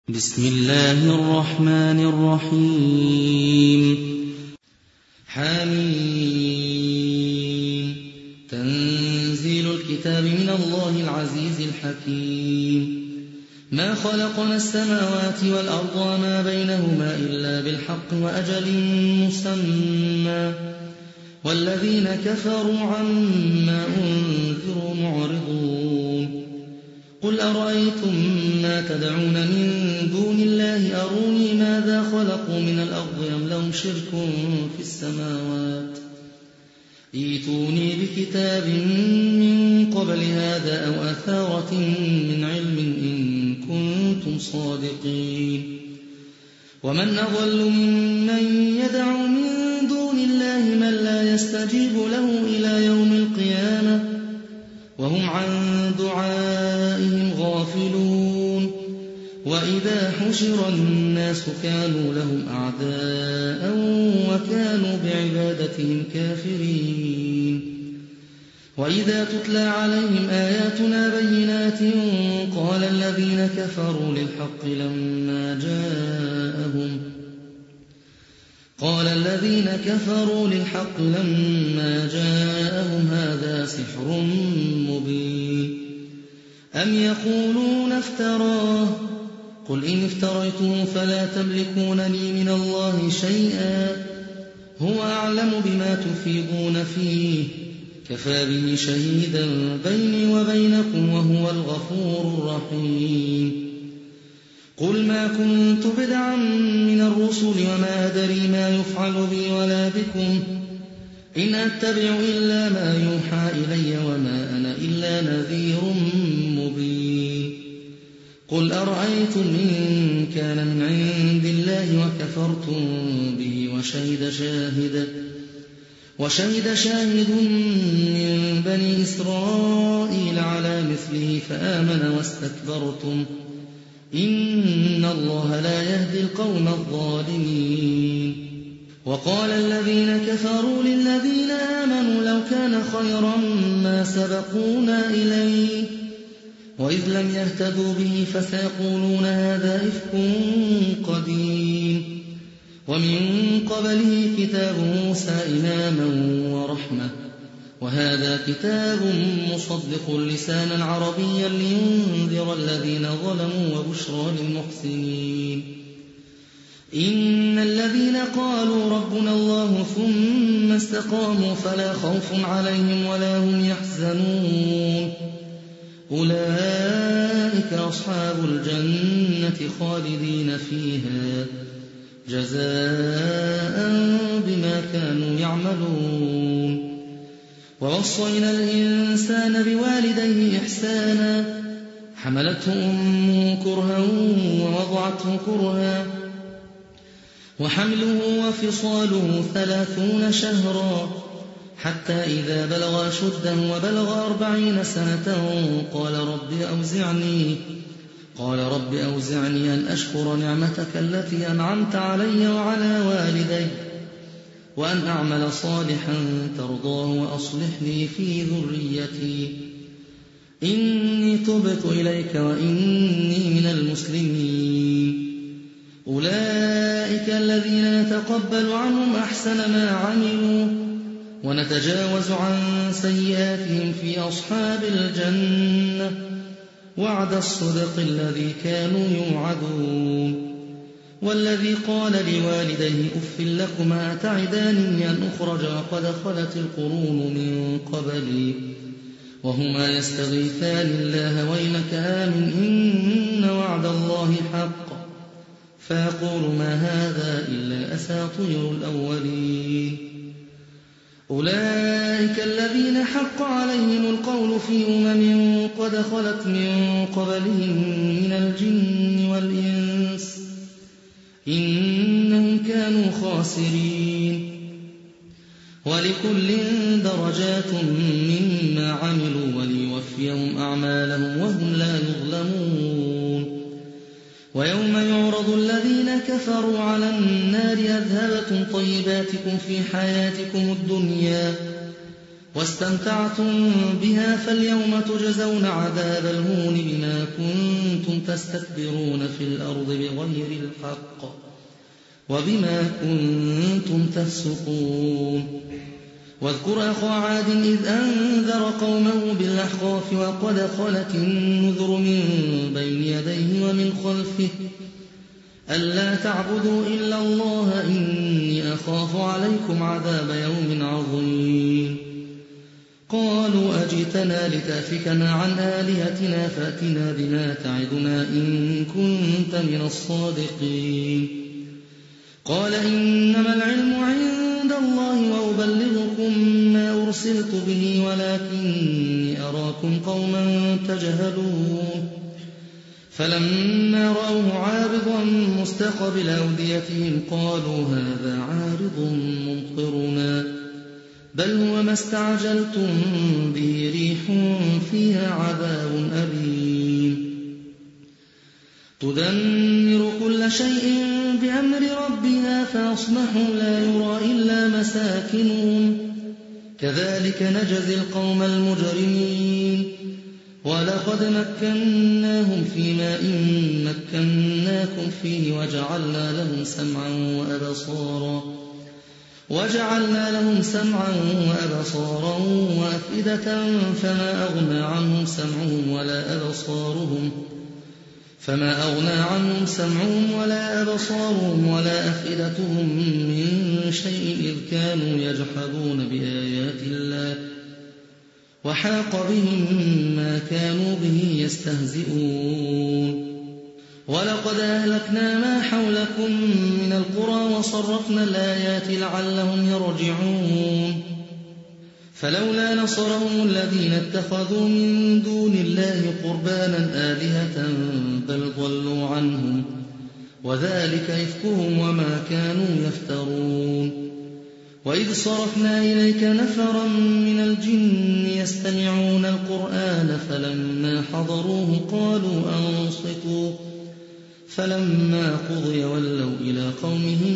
بسم الله الرحمن الرحيم حميم تنزيل الكتاب من الله العزيز الحكيم ما خلقنا السماوات والأرض وما بينهما إلا بالحق وأجل مسمى والذين كفروا عما أنذروا معرضون قل أرأيتم ما تدعون من دون الله أروني ماذا خلقوا من الأرض أم لهم شرك في السماوات ائتوني بكتاب من قبل هذا أو أثارة من علم إن كنتم صادقين ومن أضل ممن يدعو من دون الله من لا يستجيب له إلى يوم القيامة وهم عن دعائهم غافلون وإذا حشر الناس كانوا لهم أعداء وكانوا بعبادتهم كافرين وإذا تتلى عليهم آياتنا بينات قال الذين كفروا للحق لما جاءهم هذا سحر مبين أم يقولون افتراه قل إن افتريته فلا تملكون لي من الله شيئا هو أعلم بما تفيضون فيه كفى به شهيدا بيني وبينكم وهو الغفور الرحيم قل ما كنت بدعا من الرسل وما أدري ما يفعل بي ولا بكم إن أتبع إلا ما يوحى إلي وما أنا إلا نذير مبين قل أرأيتم إن كان من عند الله وكفرتم به وشهد شاهد من بني إسرائيل على مثله فآمن واستكبرتم إن الله لا يهدي القوم الظالمين وقال الذين كفروا للذين آمنوا لو كان خيرا ما سبقونا إليه وإذ لم يهتدوا به فسيقولون هذا إفك قديم ومن قبله كتاب موسى إماما ورحمة وهذا كتاب مصدق لسانا عربيا لينذر الذين ظلموا وبشرى للمحسنين إن الذين قالوا ربنا الله ثم استقاموا فلا خوف عليهم ولا هم يحزنون أولئك أصحاب الجنة خالدين فيها جزاء بما كانوا يعملون ووصينا الإنسان بوالديه إحسانا حملته أمه كرها ووضعته كرها وحمله وفصاله 30 شهرا حتى إذا بلغ أشده وبلغ 40 سنة قال رب أوزعني أن أشكر نعمتك التي أنعمت علي وعلى والدي وأن أعمل صالحا ترضاه وأصلح لي في ذريتي إني تبت إليك وإني من المسلمين أولئك الذين نتقبل عنهم أحسن ما عملوا ونتجاوز عن سيئاتهم في أصحاب الجنة وعد الصدق الذي كانوا يوعدون والذي قال لوالديه أف لكما أتعدانني أن أخرج وقد خلت القرون من قبلي وهما يستغيثان الله ويلك آمن إن وعد الله حق فيقول ما هذا إلا أساطير الأولين أولئك الذين حق عليهم القول في قد خلت من قبلهم من الجن والإنس إنهم كانوا خاسرين ولكل درجات مما عملوا وليوفيهم أعمالهم وهم لا يظلمون ويوم يعرض الذين كفروا على النار أذهبتم طيباتكم في حياتكم الدنيا واستمتعتم بها فاليوم تجزون عذاب الهون بما كنتم تستكبرون في الأرض بغير الحق وبما كنتم تفسقون واذكر أخا عاد إذ أنذر قومه بالأحقاف وقد خلت النذر من بين يديه ومن خلفه ألا تعبدوا إلا الله إني أخاف عليكم عذاب يوم عظيم قالوا أجئتنا لتأفكنا عن آلهتنا فأتنا بما تعدنا إن كنت من الصادقين قال إنما العلم عند الله وأبلغكم ما أرسلت به ولكني أراكم قوما تجهلون فلما رأوه عارضا مستقبل أوديتهم قالوا هذا عارض ممطرنا بل هو ما استعجلتم به ريح فيها عذاب أليم تدمر كل شيء بأمر ربها فأصبحوا لا يرى إلا مساكنهم كذلك نجزي القوم المجرمين ولقد مكناهم في ماء مكناكم فيه وجعلنا لهم سمعا وأبصارا وأفئدة فما أغنى عنهم سمعهم ولا أبصارهم ولا أفئدتهم من شيء إذ كانوا يجحدون بآيات الله وحاق بهم ما كانوا به يستهزئون ولقد أهلكنا ما حولكم من القرى وصرفنا الآيات لعلهم يرجعون فلولا نصرهم الذين اتخذوا من دون الله قربانا آلهة بل ضلوا عنهم وذلك إفكهم وما كانوا يفترون وإذ صرفنا إليك نفرا من الجن يستمعون القرآن فلما حضروه قالوا أنصتوا فلما قضي ولوا إلى قومهم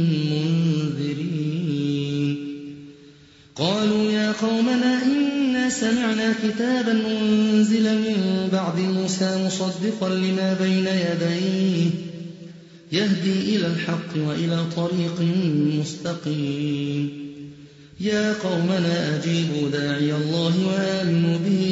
منذرين قالوا يا قومنا إنا سمعنا كتابا أنزل من بعد موسى مصدقا لما بين يديه يهدي إلى الحق وإلى طريق مستقيم يا قومنا أجيبوا داعي الله وآمنوا به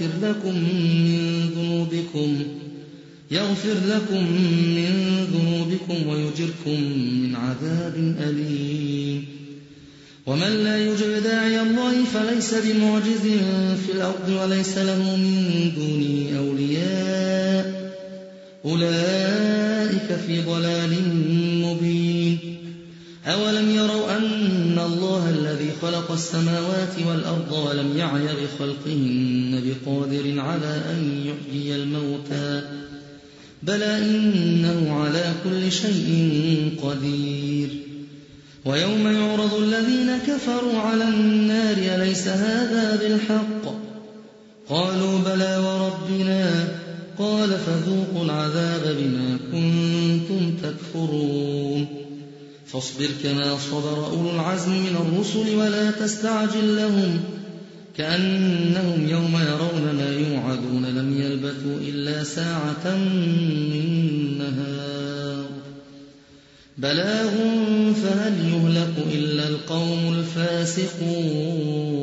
يغفر لكم من ذنوبكم ويجركم من عذاب أليم ومن لا يجب داعي الله فليس بمعجز في الأرض وليس له من دونه أولياء أولئك في ضلال مبين أولم يروا أن الله الذي خلق السماوات والأرض ولم يعي بخلقهن بقادر على أن يحيي الموتى بلى إنه على كل شيء قدير ويوم يعرض الذين كفروا على النار أليس هذا بالحق قالوا بلى وربنا قال فذوقوا العذاب بما كنتم تكفرون فاصبر كما صبر أولو العزم من الرسل ولا تستعجل لهم كأنهم يوم يرون ما يوعدون لم يلبثوا إلا ساعة من نهار بلاغ فهل يهلك إلا القوم الفاسقون